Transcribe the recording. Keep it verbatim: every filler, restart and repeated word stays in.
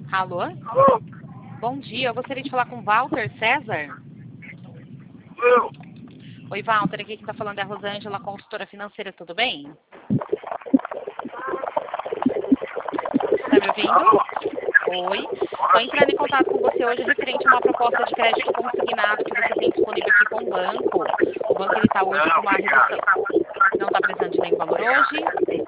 Alô? Alô? Bom dia, eu gostaria de falar com Walter César. Eu? Oi, Walter, aqui quem está falando é a Rosângela, consultora financeira, tudo bem? Está me ouvindo? Alô? Oi. Estou entrando em contato com você hoje referente a uma proposta de crédito consignado que você tem disponível aqui com o banco. O banco está hoje Não, com uma obrigado. redução. Não está precisando de nenhum valor hoje?